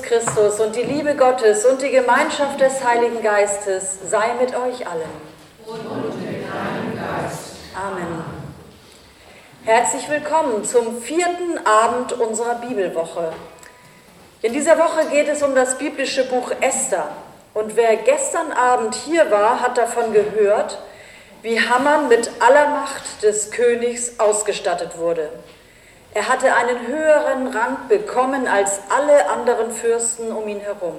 Christus und die Liebe Gottes und die Gemeinschaft des Heiligen Geistes sei mit euch allen. Und mit deinem Geist. Amen. Herzlich willkommen zum 4. Abend unserer Bibelwoche. In dieser Woche geht es um das biblische Buch Esther. Und wer gestern Abend hier war, hat davon gehört, wie Haman mit aller Macht des Königs ausgestattet wurde. Er hatte einen höheren Rang bekommen als alle anderen Fürsten um ihn herum.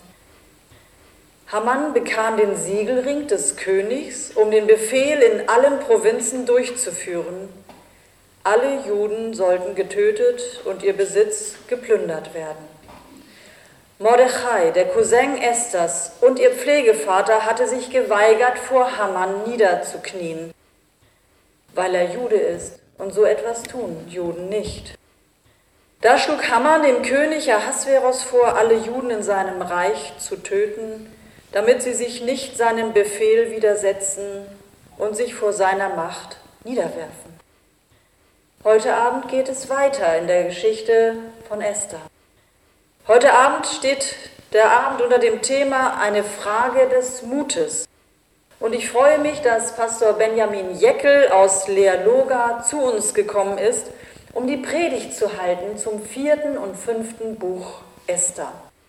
Haman bekam den Siegelring des Königs, um den Befehl in allen Provinzen durchzuführen. Alle Juden sollten getötet und ihr Besitz geplündert werden. Mordechai, der Cousin Esthers und ihr Pflegevater, hatte sich geweigert, vor Haman niederzuknien, weil er Jude ist. Und so etwas tun Juden nicht. Da schlug Haman dem König Ahasveros vor, alle Juden in seinem Reich zu töten, damit sie sich nicht seinem Befehl widersetzen und sich vor seiner Macht niederwerfen. Heute Abend geht es weiter in der Geschichte von Esther. Heute Abend steht der Abend unter dem Thema eine Frage des Mutes. Und ich freue mich, dass Pastor Benjamin Jeckel aus Leerloga zu uns gekommen ist, um die Predigt zu halten zum 4. und 5. Buch Esther.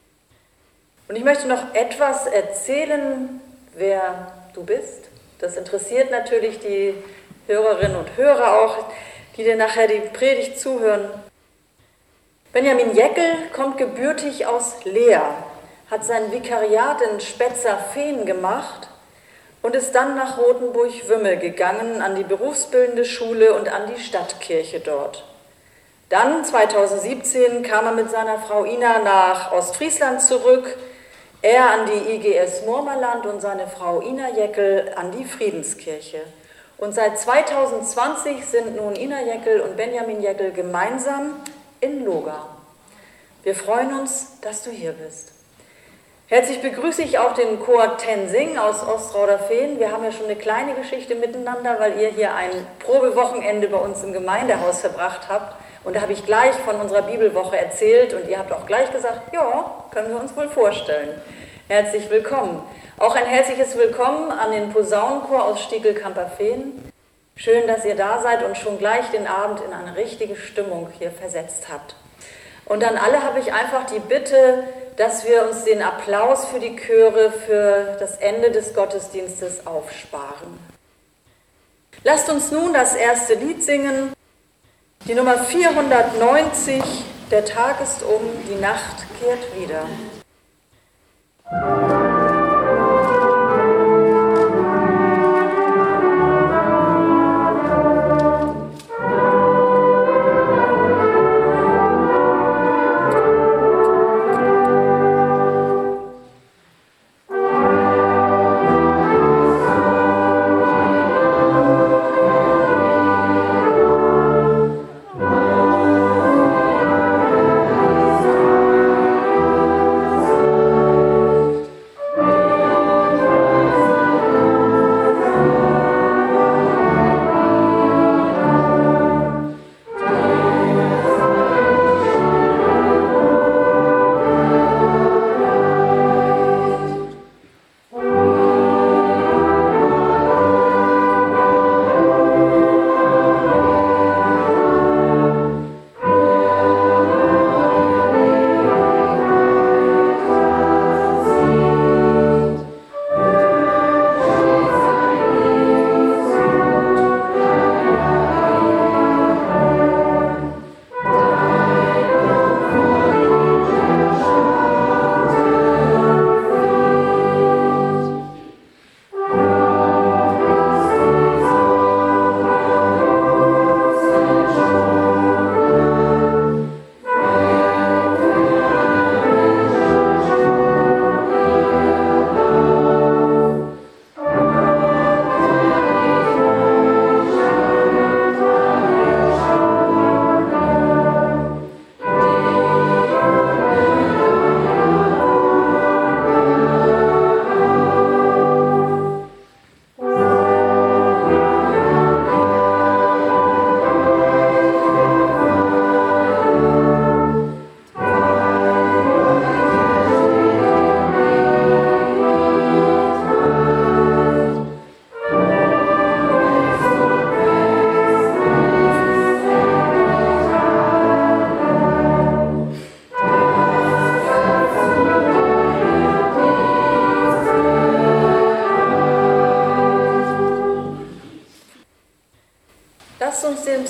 Und ich möchte noch etwas erzählen, wer du bist. Das interessiert natürlich die Hörerinnen und Hörer auch, die dir nachher die Predigt zuhören. Benjamin Jeckel kommt gebürtig aus Leer, hat sein Vikariat in Spetzerfehn gemacht und ist dann nach Rothenburg-Wümme gegangen, an die berufsbildende Schule und an die Stadtkirche dort. Dann, 2017, kam er mit seiner Frau Ina nach Ostfriesland zurück, er an die IGS Murmerland und seine Frau Ina Jeckel an die Friedenskirche. Und seit 2020 sind nun Ina Jeckel und Benjamin Jeckel gemeinsam in Loga. Wir freuen uns, dass du hier bist. Herzlich begrüße ich auch den Chor Tensing aus Ostrauderfehn. Wir haben ja schon eine kleine Geschichte miteinander, weil ihr hier ein Probewochenende bei uns im Gemeindehaus verbracht habt. Und da habe ich gleich von unserer Bibelwoche erzählt und ihr habt auch gleich gesagt, ja, können wir uns wohl vorstellen. Herzlich willkommen. Auch ein herzliches Willkommen an den Posaunenchor aus Stiekelkamperfehn. Schön, dass ihr da seid und schon gleich den Abend in eine richtige Stimmung hier versetzt habt. Und an alle habe ich einfach die Bitte, dass wir uns den Applaus für die Chöre für das Ende des Gottesdienstes aufsparen. Lasst uns nun das erste Lied singen, die Nummer 490, Der Tag ist um, die Nacht kehrt wieder.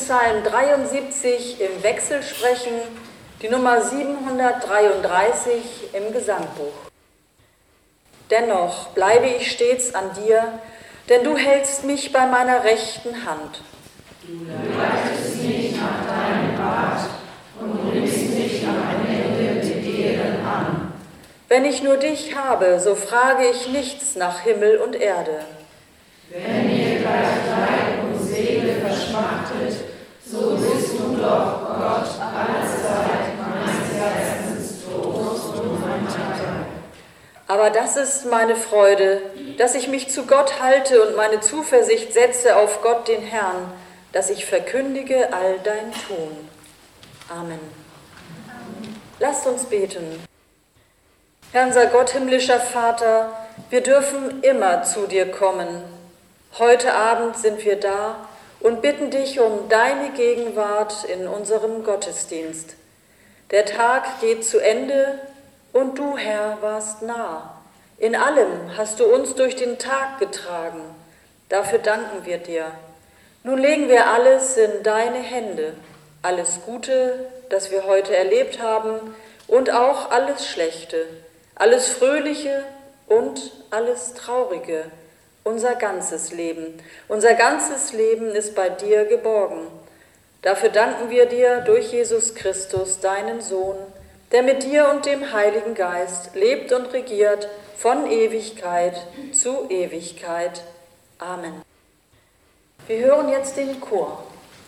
Psalm 73 im Wechsel sprechen, die Nummer 733 im Gesangbuch. Dennoch bleibe ich stets an dir, denn du hältst mich bei meiner rechten Hand. Du leitest mich nach deinem Rat und nimmst mich am Ende mit Ehren an. Wenn ich nur dich habe, so frage ich nichts nach Himmel und Erde. Wenn ihr gleich Leib und Seele verschmachtet, so bist du doch Gott allezeit meines Herzens Trost und mein Teil. Aber das ist meine Freude, dass ich mich zu Gott halte und meine Zuversicht setze auf Gott den Herrn, dass ich verkündige all dein Tun. Amen. Lasst uns beten. Herr, unser Gott, himmlischer Vater, wir dürfen immer zu dir kommen. Heute Abend sind wir da und bitten dich um deine Gegenwart in unserem Gottesdienst. Der Tag geht zu Ende und du, Herr, warst nah. In allem hast du uns durch den Tag getragen. Dafür danken wir dir. Nun legen wir alles in deine Hände, alles Gute, das wir heute erlebt haben und auch alles Schlechte, alles Fröhliche und alles Traurige, unser ganzes Leben. Unser ganzes Leben ist bei dir geborgen. Dafür danken wir dir durch Jesus Christus, deinen Sohn, der mit dir und dem Heiligen Geist lebt und regiert von Ewigkeit zu Ewigkeit. Amen. Wir hören jetzt den Chor.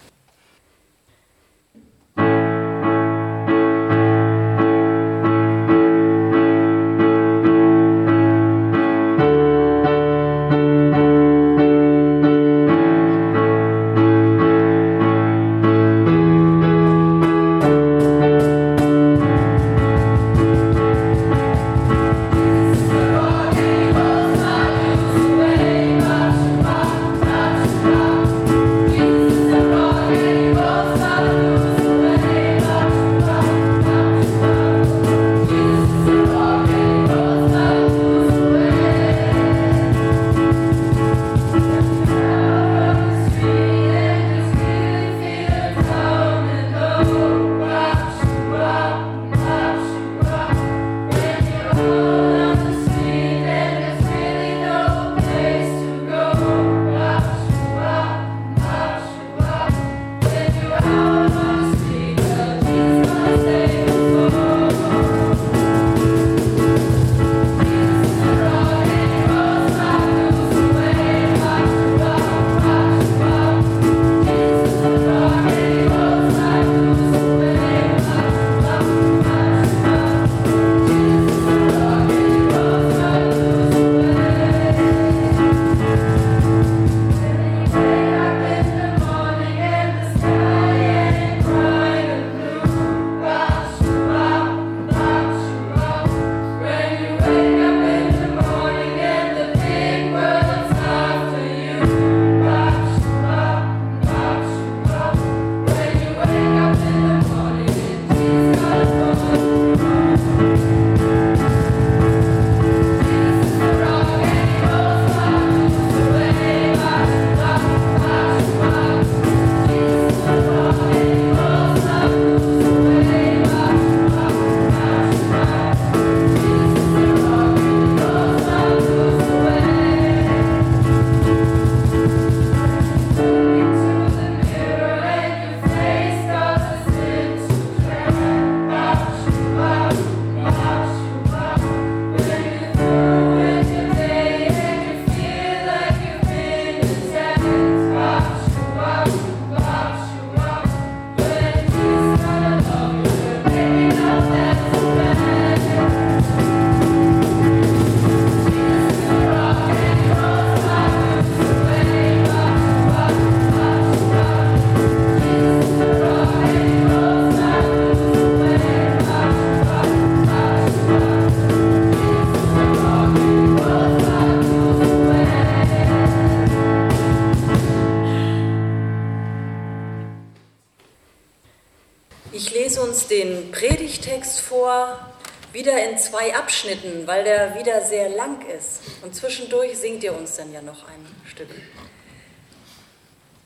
Ich lese uns den Predigtext vor, wieder in 2 Abschnitten, weil der wieder sehr lang ist. Und zwischendurch singt ihr uns dann ja noch ein Stück.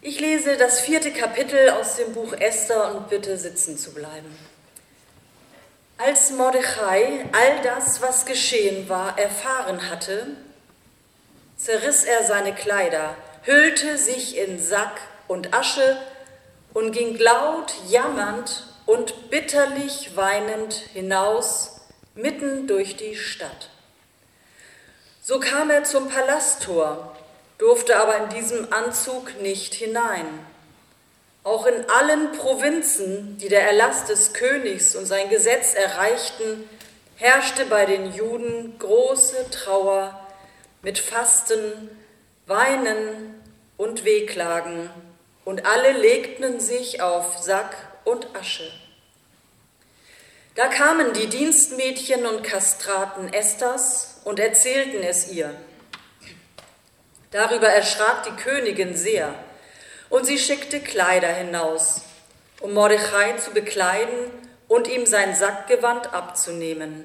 Ich lese das 4. Kapitel aus dem Buch Esther und bitte sitzen zu bleiben. Als Mordechai all das, was geschehen war, erfahren hatte, zerriss er seine Kleider, hüllte sich in Sack und Asche und ging laut jammernd und bitterlich weinend hinaus, mitten durch die Stadt. So kam er zum Palasttor, durfte aber in diesem Anzug nicht hinein. Auch in allen Provinzen, die der Erlass des Königs und sein Gesetz erreichten, herrschte bei den Juden große Trauer mit Fasten, Weinen und Wehklagen, und alle legten sich auf Sack und Asche. Da kamen die Dienstmädchen und Kastraten Esthers und erzählten es ihr. Darüber erschrak die Königin sehr, und sie schickte Kleider hinaus, um Mordechai zu bekleiden und ihm sein Sackgewand abzunehmen.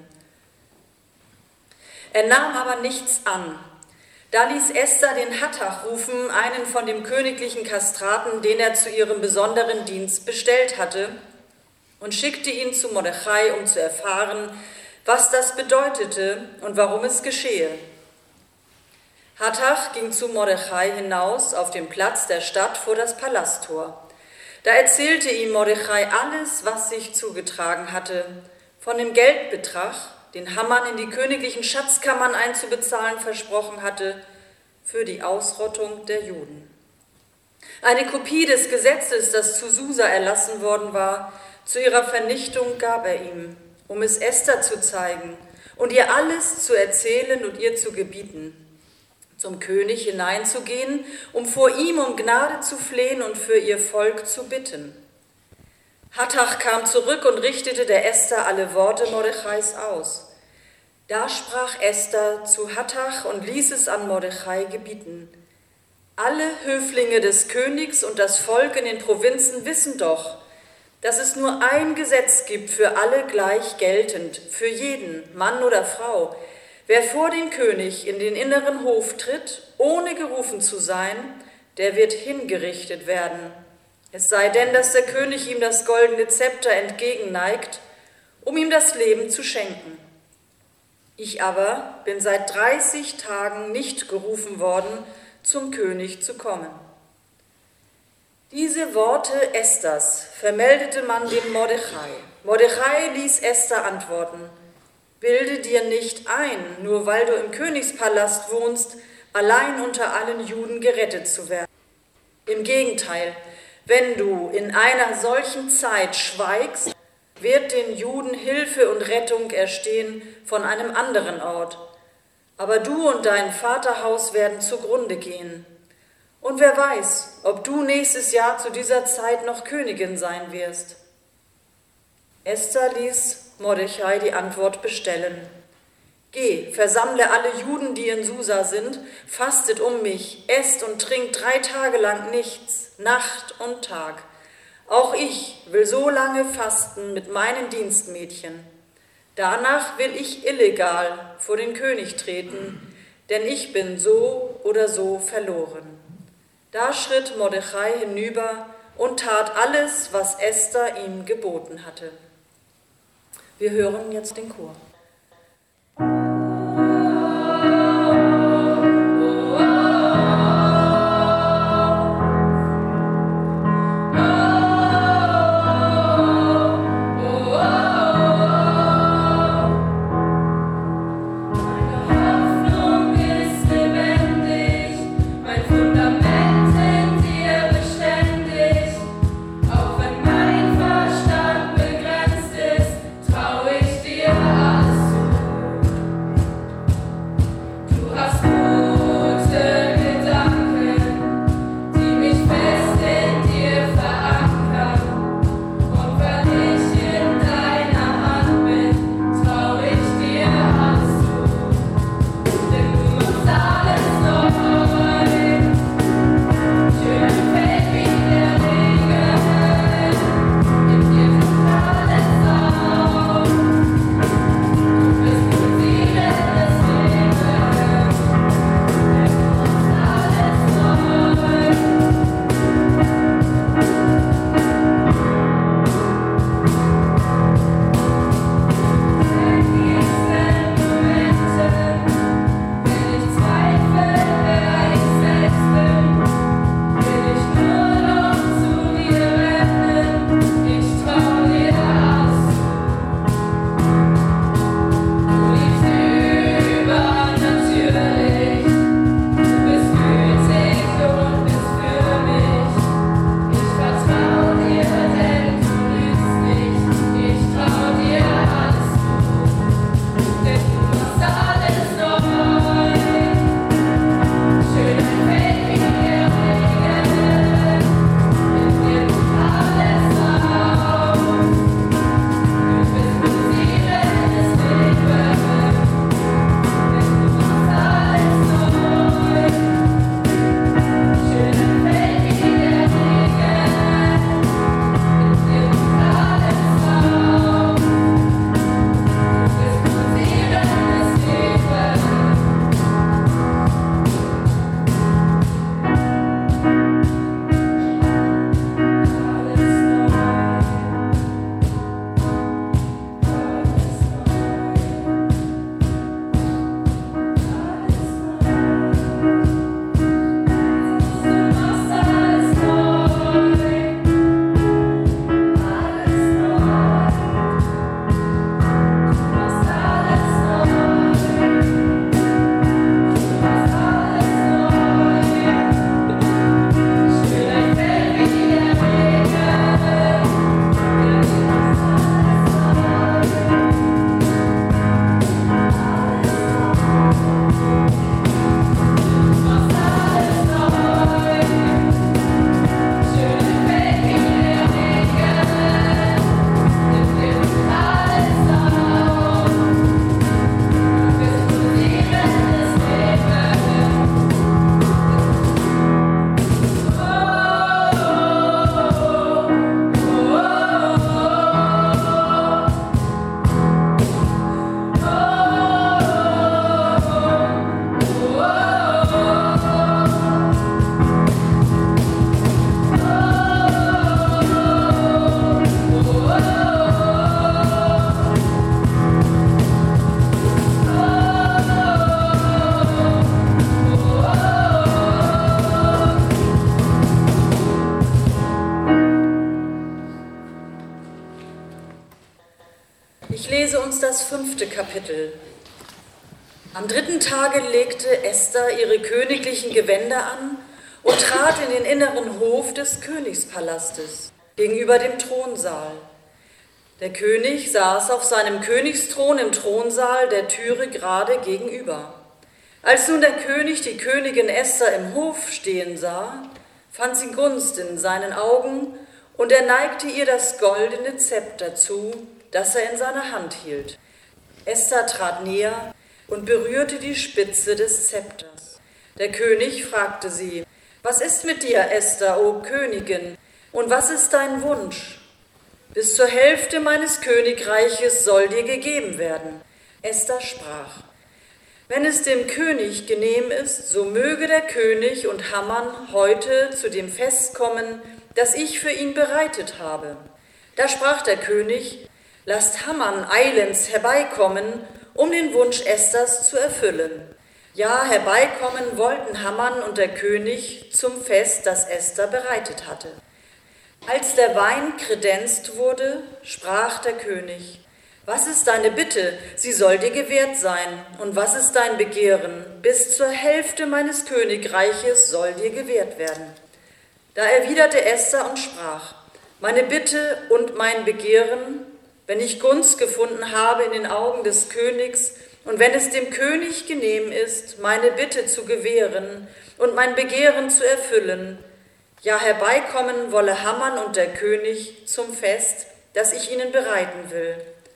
Er nahm aber nichts an. Da ließ Esther den Hattach rufen, einen von dem königlichen Kastraten, den er zu ihrem besonderen Dienst bestellt hatte, und schickte ihn zu Mordechai, um zu erfahren, was das bedeutete und warum es geschehe. Hattach ging zu Mordechai hinaus auf den Platz der Stadt vor das Palasttor. Da erzählte ihm Mordechai alles, was sich zugetragen hatte, von dem Geldbetrag, den Haman in die königlichen Schatzkammern einzubezahlen versprochen hatte, für die Ausrottung der Juden. Eine Kopie des Gesetzes, das zu Susa erlassen worden war, zu ihrer Vernichtung gab er ihm, um es Esther zu zeigen und ihr alles zu erzählen und ihr zu gebieten, zum König hineinzugehen, um vor ihm um Gnade zu flehen und für ihr Volk zu bitten. Hattach kam zurück und richtete der Esther alle Worte Mordechais aus. Da sprach Esther zu Hattach und ließ es an Mordechai gebieten. Alle Höflinge des Königs und das Volk in den Provinzen wissen doch, dass es nur ein Gesetz gibt, für alle gleich geltend, für jeden, Mann oder Frau. Wer vor den König in den inneren Hof tritt, ohne gerufen zu sein, der wird hingerichtet werden. Es sei denn, dass der König ihm das goldene Zepter entgegenneigt, um ihm das Leben zu schenken. Ich aber bin seit 30 Tagen nicht gerufen worden, zum König zu kommen. Diese Worte Esthers vermeldete man dem Mordechai. Mordechai ließ Esther antworten: Bilde dir nicht ein, nur weil du im Königspalast wohnst, allein unter allen Juden gerettet zu werden. Im Gegenteil, wenn du in einer solchen Zeit schweigst, wird den Juden Hilfe und Rettung erstehen von einem anderen Ort. Aber du und dein Vaterhaus werden zugrunde gehen. Und wer weiß, ob du nächstes Jahr zu dieser Zeit noch Königin sein wirst. Esther ließ Mordechai die Antwort bestellen. Geh, versammle alle Juden, die in Susa sind, fastet um mich, esst und trinkt 3 Tage lang nichts, Nacht und Tag. Auch ich will so lange fasten mit meinen Dienstmädchen. Danach will ich illegal vor den König treten, denn ich bin so oder so verloren. Da schritt Mordechai hinüber und tat alles, was Esther ihm geboten hatte. Wir hören jetzt den Chor. Auch wenn mein Verstand begrenzt ist, trau ich dir an. 5. Kapitel. Am 3. Tage legte Esther ihre königlichen Gewänder an und trat in den inneren Hof des Königspalastes, gegenüber dem Thronsaal. Der König saß auf seinem Königsthron im Thronsaal der Türe gerade gegenüber. Als nun der König die Königin Esther im Hof stehen sah, fand sie Gunst in seinen Augen, und er neigte ihr das goldene Zepter zu, das er in seiner Hand hielt. Esther trat näher und berührte die Spitze des Zepters. Der König fragte sie: Was ist mit dir, Esther, o Königin, und was ist dein Wunsch? Bis zur Hälfte meines Königreiches soll dir gegeben werden. Esther sprach: Wenn es dem König genehm ist, so möge der König und Haman heute zu dem Fest kommen, das ich für ihn bereitet habe. Da sprach der König: Lasst Haman eilends herbeikommen, um den Wunsch Esthers zu erfüllen. Ja, herbeikommen wollten Haman und der König zum Fest, das Esther bereitet hatte. Als der Wein kredenzt wurde, sprach der König: Was ist deine Bitte? Sie soll dir gewährt sein. Und was ist dein Begehren? Bis zur Hälfte meines Königreiches soll dir gewährt werden. Da erwiderte Esther und sprach: Meine Bitte und mein Begehren, wenn ich Gunst gefunden habe in den Augen des Königs und wenn es dem König genehm ist, meine Bitte zu gewähren und mein Begehren zu erfüllen, ja, herbeikommen wolle Haman und der König zum Fest, das ich ihnen bereiten will.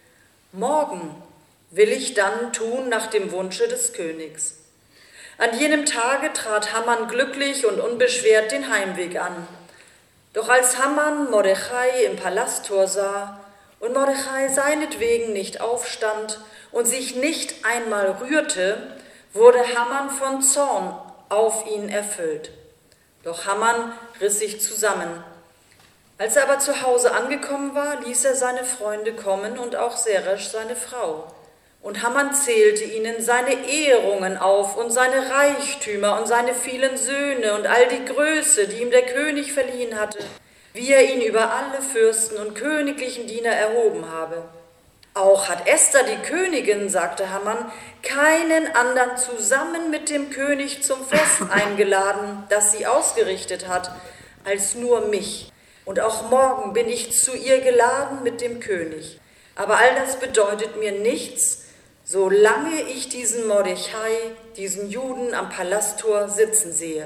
Morgen will ich dann tun nach dem Wunsche des Königs. An jenem Tage trat Haman glücklich und unbeschwert den Heimweg an. Doch als Haman Mordechai im Palasttor sah und Mordechai seinetwegen nicht aufstand und sich nicht einmal rührte, wurde Haman von Zorn auf ihn erfüllt. Doch Haman riss sich zusammen. Als er aber zu Hause angekommen war, ließ er seine Freunde kommen und auch Zeresh, seine Frau. Und Haman zählte ihnen seine Ehrungen auf und seine Reichtümer und seine vielen Söhne und all die Größe, die ihm der König verliehen hatte, wie er ihn über alle Fürsten und königlichen Diener erhoben habe. Auch hat Esther, die Königin, sagte Haman, keinen anderen zusammen mit dem König zum Fest eingeladen, das sie ausgerichtet hat, als nur mich. Und auch morgen bin ich zu ihr geladen mit dem König. Aber all das bedeutet mir nichts, solange ich diesen Mordechai, diesen Juden am Palasttor sitzen sehe.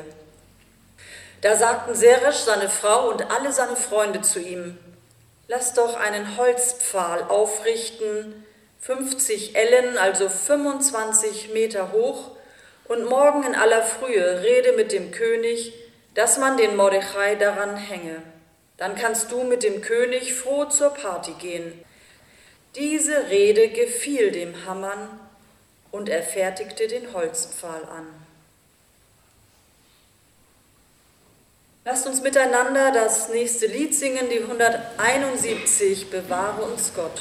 Da sagten Zeresh, seine Frau und alle seine Freunde zu ihm: Lass doch einen Holzpfahl aufrichten, 50 Ellen, also 25 Meter hoch, und morgen in aller Frühe rede mit dem König, dass man den Mordechai daran hänge. Dann kannst du mit dem König froh zur Party gehen. Diese Rede gefiel dem Haman, und er fertigte den Holzpfahl an. Lasst uns miteinander das nächste Lied singen, die 171, Bewahre uns Gott.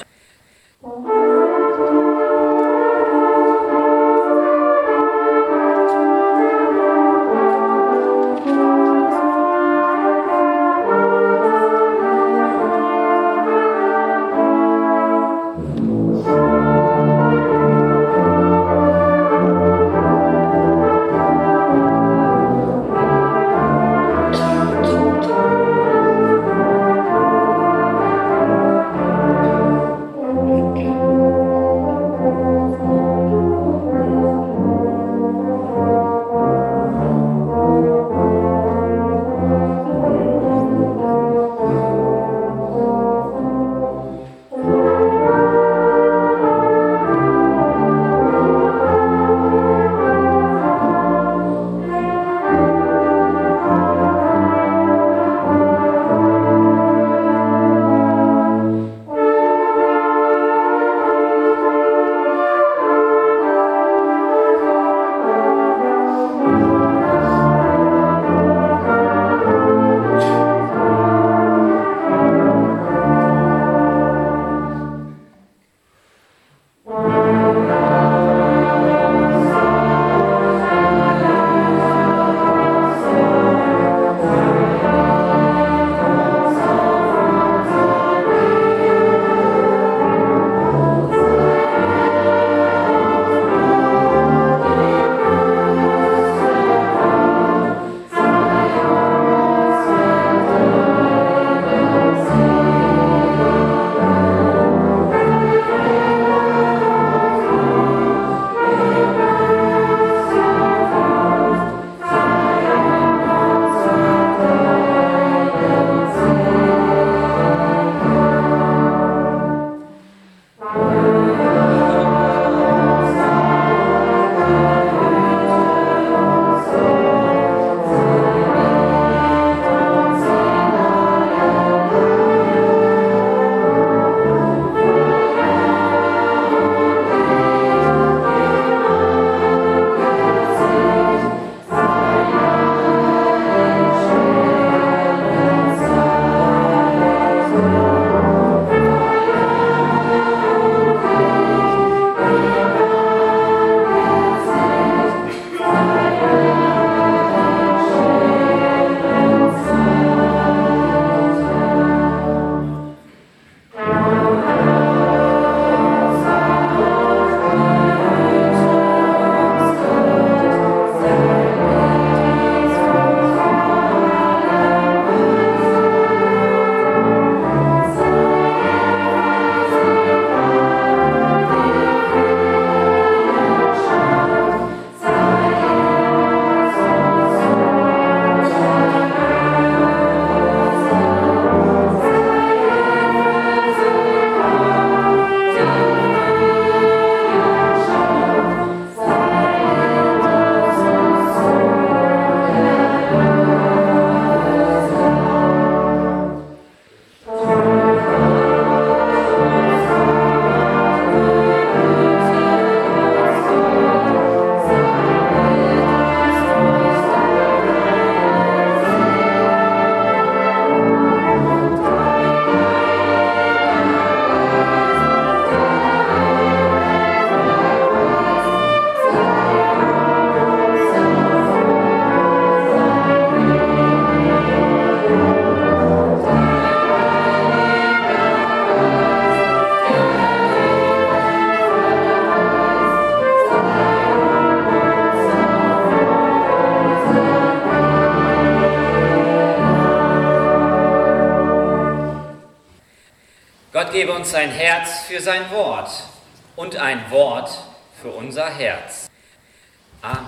gebe uns sein Herz für sein Wort und ein Wort für unser Herz. Amen.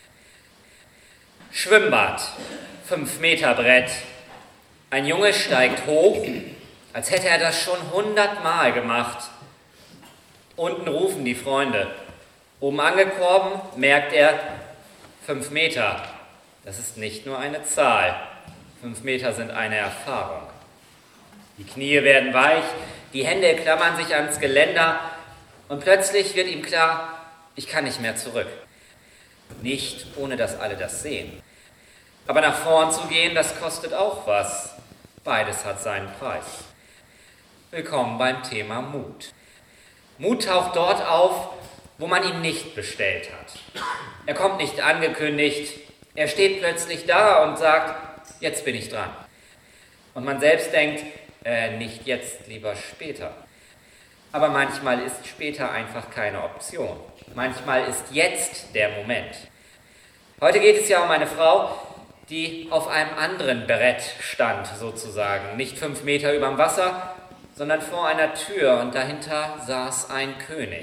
Schwimmbad, 5 Meter Brett. Ein Junge steigt hoch, als hätte er das schon 100 Mal gemacht. Unten rufen die Freunde. Oben angekommen merkt er, 5 Meter. Das ist nicht nur eine Zahl. 5 Meter sind eine Erfahrung. Die Knie werden weich, die Hände klammern sich ans Geländer und plötzlich wird ihm klar, ich kann nicht mehr zurück. Nicht, ohne dass alle das sehen. Aber nach vorn zu gehen, das kostet auch was. Beides hat seinen Preis. Willkommen beim Thema Mut. Mut taucht dort auf, wo man ihn nicht bestellt hat. Er kommt nicht angekündigt, er steht plötzlich da und sagt, jetzt bin ich dran. Und man selbst denkt, nicht jetzt, lieber später. Aber manchmal ist später einfach keine Option. Manchmal ist jetzt der Moment. Heute geht es ja um eine Frau, die auf einem anderen Brett stand, sozusagen. Nicht 5 Meter überm Wasser, sondern vor einer Tür und dahinter saß ein König.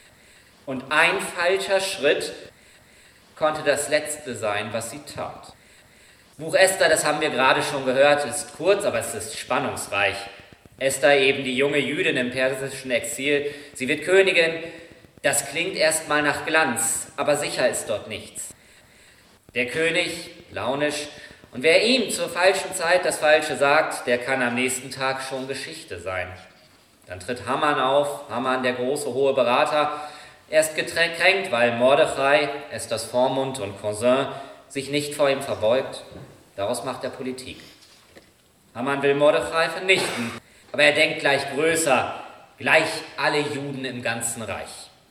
Und ein falscher Schritt konnte das Letzte sein, was sie tat. Buch Esther, das haben wir gerade schon gehört, ist kurz, aber es ist spannungsreich. Esther, eben die junge Jüdin im persischen Exil, sie wird Königin. Das klingt erstmal nach Glanz, aber sicher ist dort nichts. Der König, launisch, und wer ihm zur falschen Zeit das Falsche sagt, der kann am nächsten Tag schon Geschichte sein. Dann tritt Haman auf, Haman, der große, hohe Berater. Er ist gekränkt, weil Mordechai, Esthers Vormund und Cousin, sich nicht vor ihm verbeugt. Daraus macht er Politik. Haman will Mordechai vernichten, aber er denkt gleich größer, gleich alle Juden im ganzen Reich.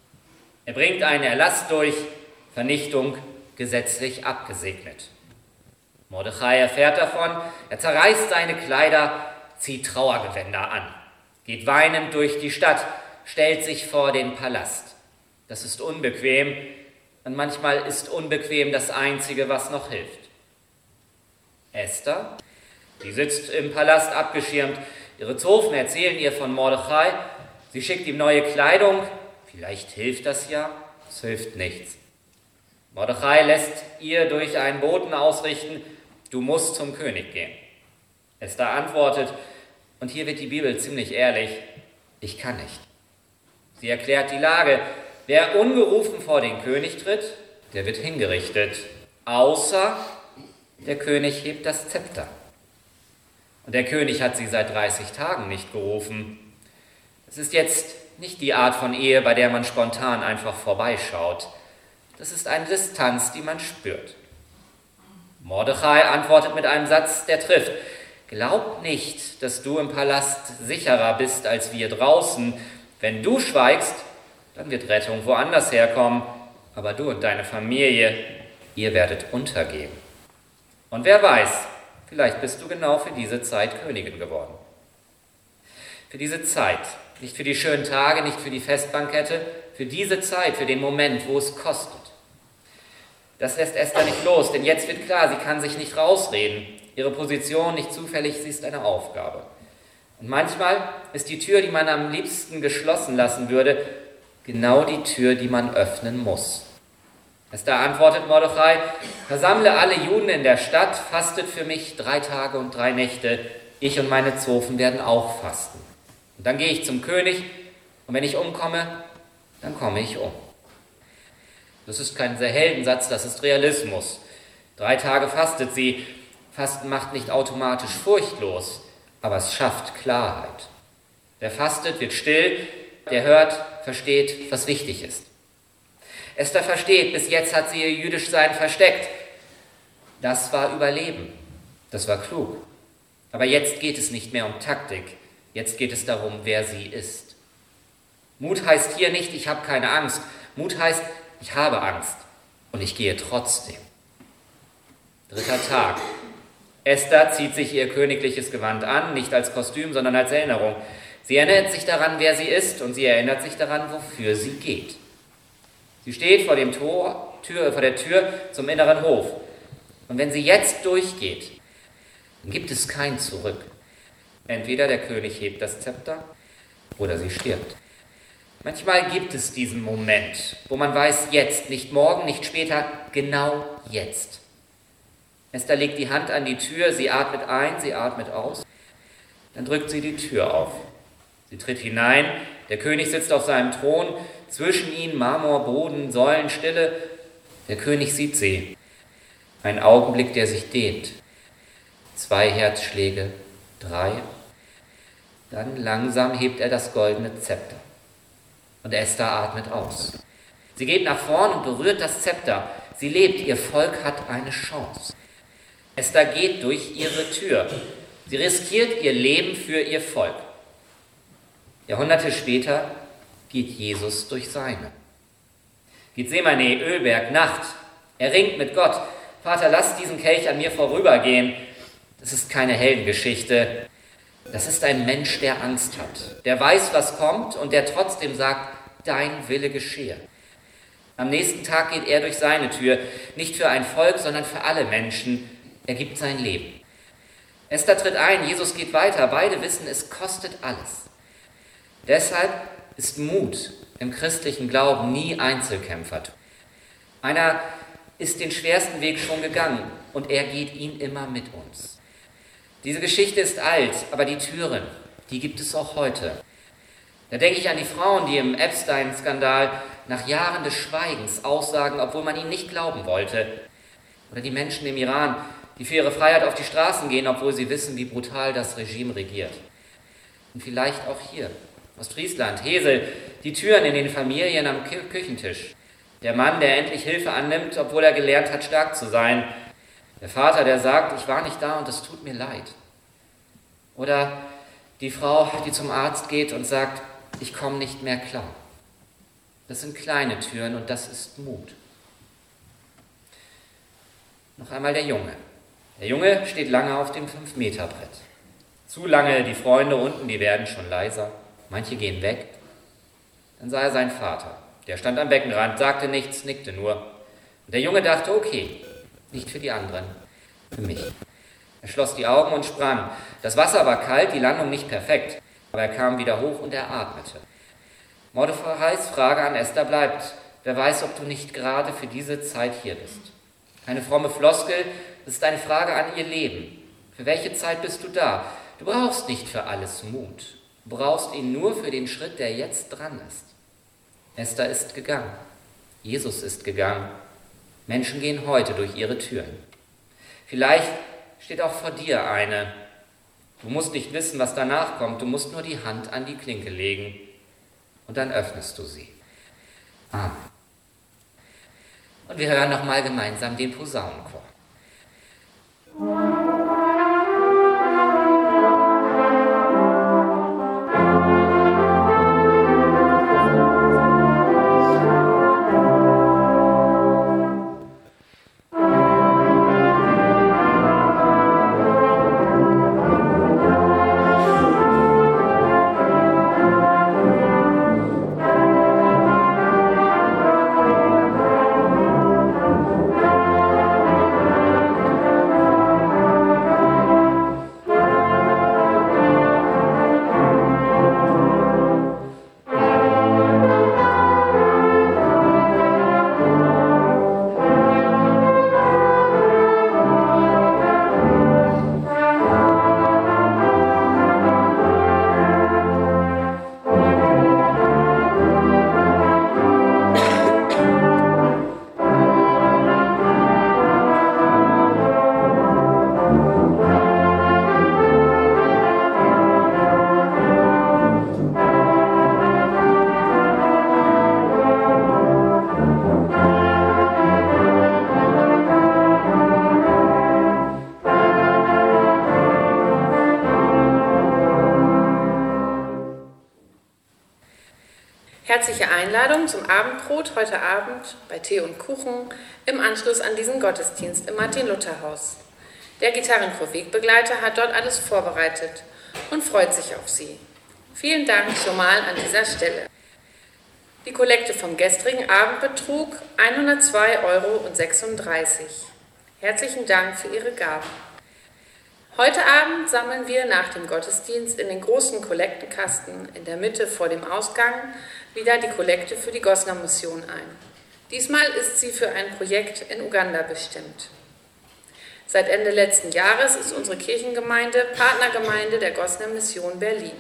Er bringt einen Erlass durch, Vernichtung gesetzlich abgesegnet. Mordechai erfährt davon, er zerreißt seine Kleider, zieht Trauergewänder an, geht weinend durch die Stadt, stellt sich vor den Palast. Das ist unbequem und manchmal ist unbequem das Einzige, was noch hilft. Esther, die sitzt im Palast abgeschirmt, ihre Zofen erzählen ihr von Mordechai, sie schickt ihm neue Kleidung, vielleicht hilft das ja, es hilft nichts. Mordechai lässt ihr durch einen Boten ausrichten, du musst zum König gehen. Esther antwortet, und hier wird die Bibel ziemlich ehrlich, ich kann nicht. Sie erklärt die Lage, wer ungerufen vor den König tritt, der wird hingerichtet, außer der König hebt das Zepter. Und der König hat sie seit 30 Tagen nicht gerufen. Es ist jetzt nicht die Art von Ehe, bei der man spontan einfach vorbeischaut. Das ist eine Distanz, die man spürt. Mordechai antwortet mit einem Satz, der trifft. Glaub nicht, dass du im Palast sicherer bist als wir draußen. Wenn du schweigst, dann wird Rettung woanders herkommen. Aber du und deine Familie, ihr werdet untergehen. Und wer weiß, vielleicht bist du genau für diese Zeit Königin geworden. Für diese Zeit, nicht für die schönen Tage, nicht für die Festbankette, für diese Zeit, für den Moment, wo es kostet. Das lässt Esther nicht los, denn jetzt wird klar, sie kann sich nicht rausreden. Ihre Position nicht zufällig, sie ist eine Aufgabe. Und manchmal ist die Tür, die man am liebsten geschlossen lassen würde, genau die Tür, die man öffnen muss. Esther antwortet Mordechai, versammle alle Juden in der Stadt, fastet für mich 3 Tage und 3 Nächte. Ich und meine Zofen werden auch fasten. Und dann gehe ich zum König und wenn ich umkomme, dann komme ich um. Das ist kein sehr Heldensatz, das ist Realismus. 3 Tage fastet sie. Fasten macht nicht automatisch furchtlos, aber es schafft Klarheit. Wer fastet, wird still, der hört, versteht, was wichtig ist. Esther versteht, bis jetzt hat sie ihr Jüdischsein versteckt. Das war Überleben, das war klug. Aber jetzt geht es nicht mehr um Taktik, jetzt geht es darum, wer sie ist. Mut heißt hier nicht, ich habe keine Angst. Mut heißt, ich habe Angst und ich gehe trotzdem. 3. Tag. Esther zieht sich ihr königliches Gewand an, nicht als Kostüm, sondern als Erinnerung. Sie erinnert sich daran, wer sie ist und sie erinnert sich daran, wofür sie geht. Sie steht vor der Tür zum inneren Hof. Und wenn sie jetzt durchgeht, dann gibt es kein Zurück. Entweder der König hebt das Zepter oder sie stirbt. Manchmal gibt es diesen Moment, wo man weiß, jetzt, nicht morgen, nicht später, genau jetzt. Esther legt die Hand an die Tür, sie atmet ein, sie atmet aus. Dann drückt sie die Tür auf. Sie tritt hinein, der König sitzt auf seinem Thron, zwischen ihnen Marmorboden, Säulenstille. Der König sieht sie. Ein Augenblick, der sich dehnt. 2 Herzschläge, 3. Dann langsam hebt er das goldene Zepter. Und Esther atmet aus. Sie geht nach vorn und berührt das Zepter. Sie lebt, ihr Volk hat eine Chance. Esther geht durch ihre Tür. Sie riskiert ihr Leben für ihr Volk. Jahrhunderte später geht Jesus durch seine. Gethsemane, Ölberg, Nacht. Er ringt mit Gott. Vater, lass diesen Kelch an mir vorübergehen. Das ist keine Heldengeschichte. Das ist ein Mensch, der Angst hat, der weiß, was kommt und der trotzdem sagt, dein Wille geschehe. Am nächsten Tag geht er durch seine Tür, nicht für ein Volk, sondern für alle Menschen. Er gibt sein Leben. Esther tritt ein, Jesus geht weiter. Beide wissen, es kostet alles. Deshalb ist Mut im christlichen Glauben nie Einzelkämpfertum. Einer ist den schwersten Weg schon gegangen und er geht ihn immer mit uns. Diese Geschichte ist alt, aber die Türen, die gibt es auch heute. Da denke ich an die Frauen, die im Epstein-Skandal nach Jahren des Schweigens aussagen, obwohl man ihnen nicht glauben wollte. Oder die Menschen im Iran, die für ihre Freiheit auf die Straßen gehen, obwohl sie wissen, wie brutal das Regime regiert. Und vielleicht auch hier, Ostfriesland, Hesel, die Türen in den Familien am Küchentisch. Der Mann, der endlich Hilfe annimmt, obwohl er gelernt hat, stark zu sein. Der Vater, der sagt, ich war nicht da und es tut mir leid. Oder die Frau, die zum Arzt geht und sagt, ich komme nicht mehr klar. Das sind kleine Türen und das ist Mut. Noch einmal der Junge. Der Junge steht lange auf dem 5-Meter-Brett. Zu lange, die Freunde unten, die werden schon leiser. Manche gehen weg. Dann sah er seinen Vater. Der stand am Beckenrand, sagte nichts, nickte nur. Und der Junge dachte, okay, nicht für die anderen, für mich. Er schloss die Augen und sprang. Das Wasser war kalt, die Landung nicht perfekt, aber er kam wieder hoch und er atmete. Mordechais Frage an Esther bleibt, wer weiß, ob du nicht gerade für diese Zeit hier bist. Keine fromme Floskel, das ist eine Frage an ihr Leben. Für welche Zeit bist du da? Du brauchst nicht für alles Mut. Du brauchst ihn nur für den Schritt, der jetzt dran ist. Esther ist gegangen. Jesus ist gegangen. Menschen gehen heute durch ihre Türen. Vielleicht steht auch vor dir eine. Du musst nicht wissen, was danach kommt. Du musst nur die Hand an die Klinke legen. Und dann öffnest du sie. Amen. Und wir hören nochmal gemeinsam den Posaunenchor. Herzliche Einladung zum Abendbrot heute Abend bei Tee und Kuchen im Anschluss an diesen Gottesdienst im Martin-Luther-Haus. Der Gitarrenchor-Wegbegleiter hat dort alles vorbereitet und freut sich auf Sie. Vielen Dank schon mal an dieser Stelle. Die Kollekte vom gestrigen Abend betrug 102,36 €. Herzlichen Dank für Ihre Gaben. Heute Abend sammeln wir nach dem Gottesdienst in den großen Kollektenkasten in der Mitte vor dem Ausgang wieder die Kollekte für die Gosner-Mission ein. Diesmal ist sie für ein Projekt in Uganda bestimmt. Seit Ende letzten Jahres ist unsere Kirchengemeinde Partnergemeinde der Gosner Mission Berlin.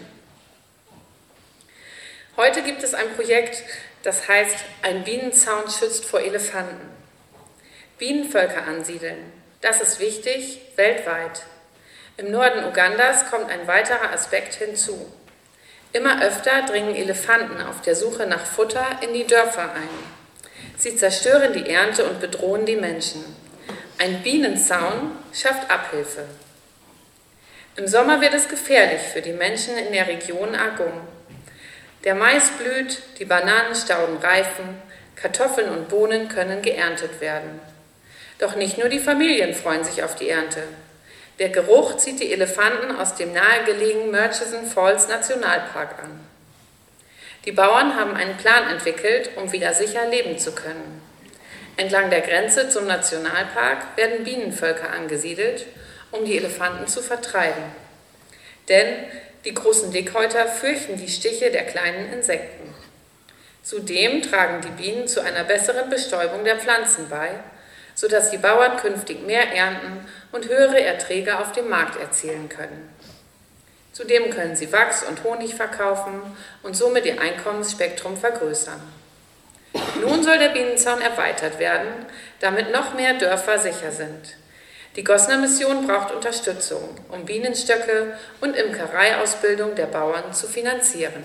Heute gibt es ein Projekt, das heißt, ein Bienenzaun schützt vor Elefanten. Bienenvölker ansiedeln, das ist wichtig, weltweit. Im Norden Ugandas kommt ein weiterer Aspekt hinzu. Immer öfter dringen Elefanten auf der Suche nach Futter in die Dörfer ein. Sie zerstören die Ernte und bedrohen die Menschen. Ein Bienenzaun schafft Abhilfe. Im Sommer wird es gefährlich für die Menschen in der Region Agum. Der Mais blüht, die Bananenstauden reifen, Kartoffeln und Bohnen können geerntet werden. Doch nicht nur die Familien freuen sich auf die Ernte. Der Geruch zieht die Elefanten aus dem nahegelegenen Murchison Falls Nationalpark an. Die Bauern haben einen Plan entwickelt, um wieder sicher leben zu können. Entlang der Grenze zum Nationalpark werden Bienenvölker angesiedelt, um die Elefanten zu vertreiben. Denn die großen Dickhäuter fürchten die Stiche der kleinen Insekten. Zudem tragen die Bienen zu einer besseren Bestäubung der Pflanzen bei, sodass die Bauern künftig mehr ernten und höhere Erträge auf dem Markt erzielen können. Zudem können sie Wachs und Honig verkaufen und somit ihr Einkommensspektrum vergrößern. Nun soll der Bienenzaun erweitert werden, damit noch mehr Dörfer sicher sind. Die Gosner Mission braucht Unterstützung, um Bienenstöcke und Imkereiausbildung der Bauern zu finanzieren.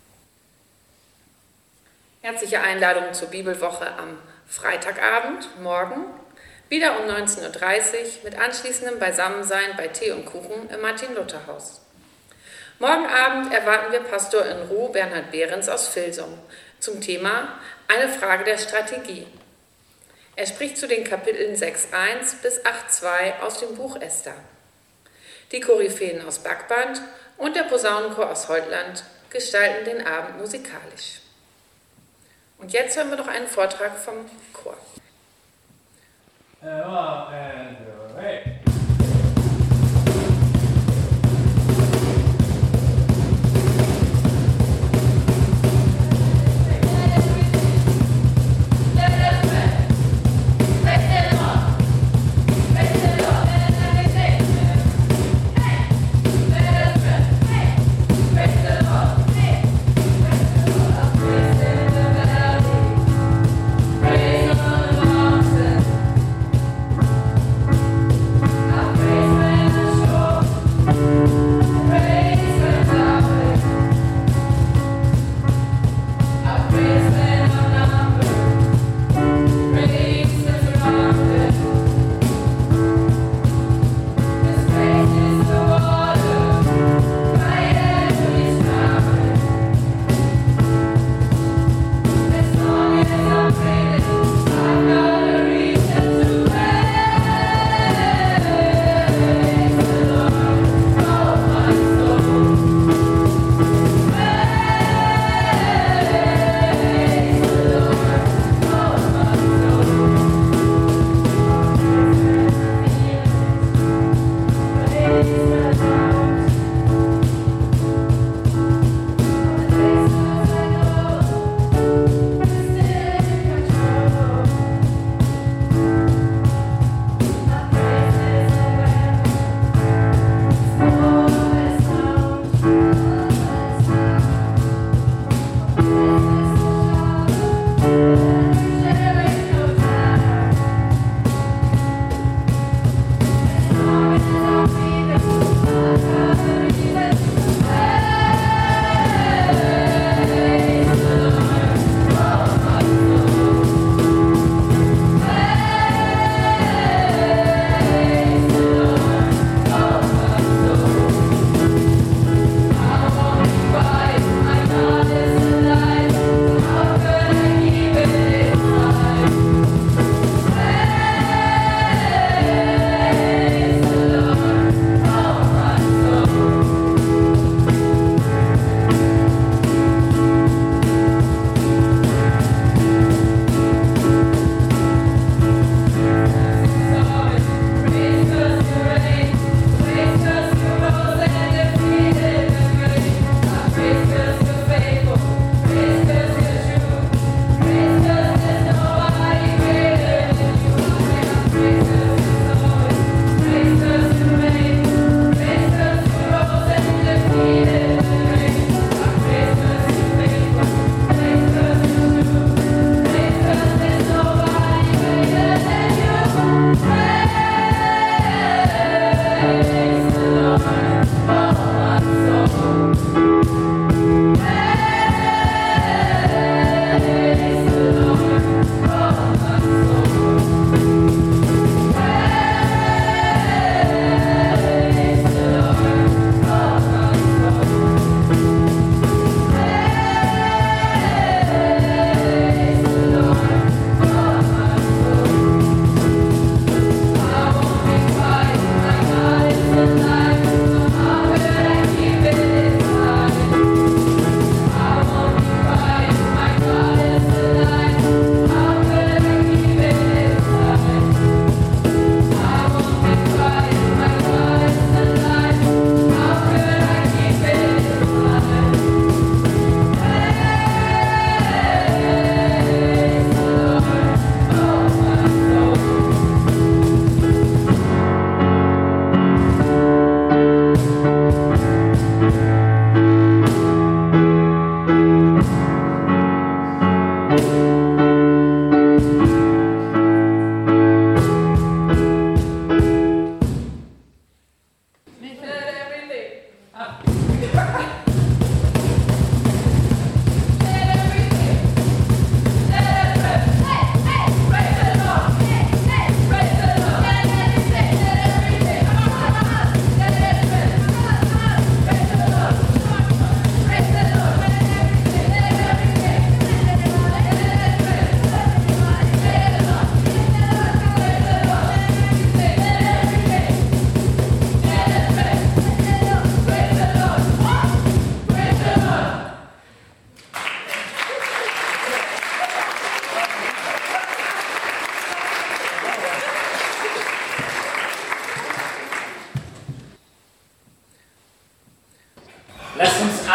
Herzliche Einladung zur Bibelwoche am Freitagabend, morgen, wieder um 19:30 Uhr mit anschließendem Beisammensein bei Tee und Kuchen im Martin-Luther-Haus. Morgen Abend erwarten wir Pastor in Ruhe Bernhard Behrens aus Vilsum zum Thema Eine Frage der Strategie. Er spricht zu den Kapiteln 6,1 bis 8,2 aus dem Buch Esther. Die Koryphäen aus Backband und der Posaunenchor aus Holtland gestalten den Abend musikalisch. Und jetzt hören wir noch einen Vortrag vom Chor.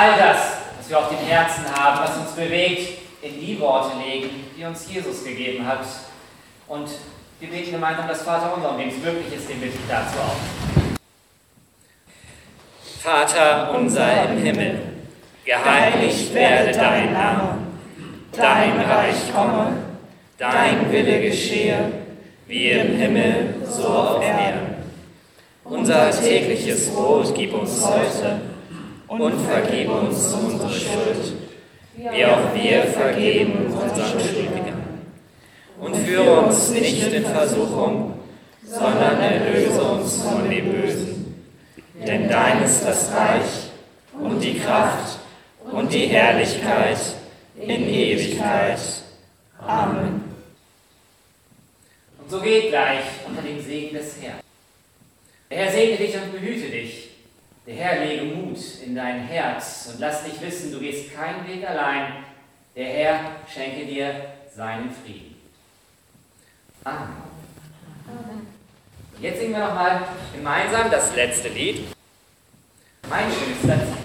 all das, was wir auf dem Herzen haben, was uns bewegt, in die Worte legen, die uns Jesus gegeben hat. Und wir beten gemeinsam das Vaterunser, und wem es möglich ist, den bitte ich dazu auf. Vater unser im Himmel, geheiligt werde dein Name, dein Reich komme, dein Wille geschehe, wie im Himmel, so auf Erden. Unser tägliches Brot gib uns heute und vergib uns unsere Schuld, wie auch wir vergeben unseren Schuldigen. Und führe uns nicht in Versuchung, sondern erlöse uns von dem Bösen. Denn dein ist das Reich und die Kraft und die Herrlichkeit in Ewigkeit. Amen. Und so geht gleich unter dem Segen des Herrn. Der Herr segne dich und behüte dich. Der Herr lege Mut in dein Herz und lass dich wissen, du gehst keinen Weg allein. Der Herr schenke dir seinen Frieden. Amen. Und jetzt singen wir nochmal gemeinsam das letzte Lied. Mein schönster Ziel.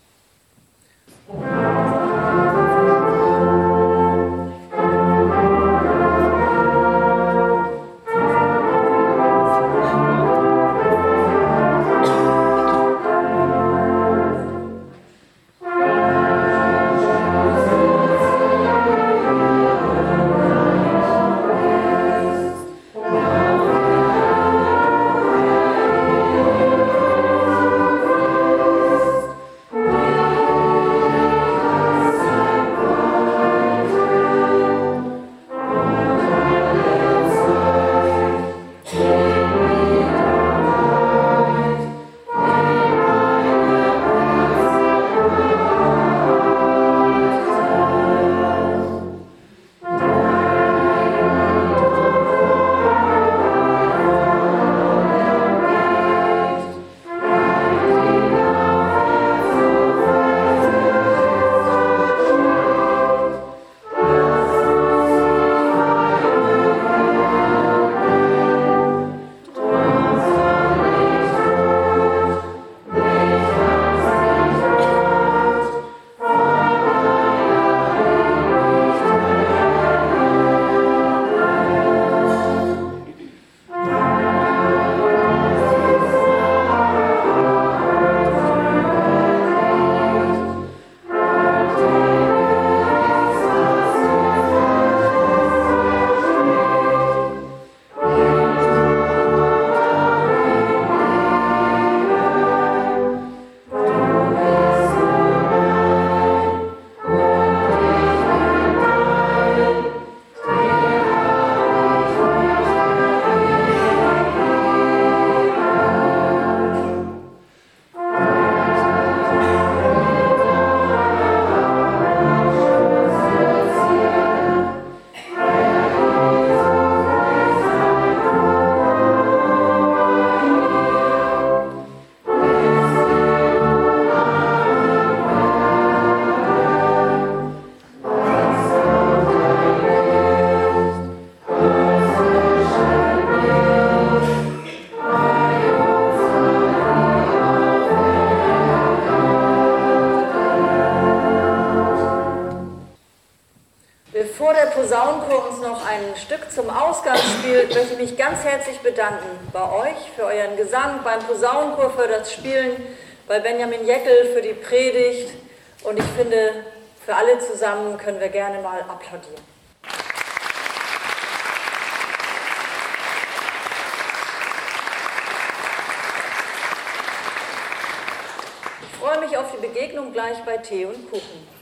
Bevor der Posaunenchor uns noch ein Stück zum Ausgang spielt, möchte ich mich ganz herzlich bedanken bei euch für euren Gesang, beim Posaunenchor für das Spielen, bei Benjamin Jeckel für die Predigt, und ich finde, für alle zusammen können wir gerne mal applaudieren. Ich freue mich auf die Begegnung gleich bei Tee und Kuchen.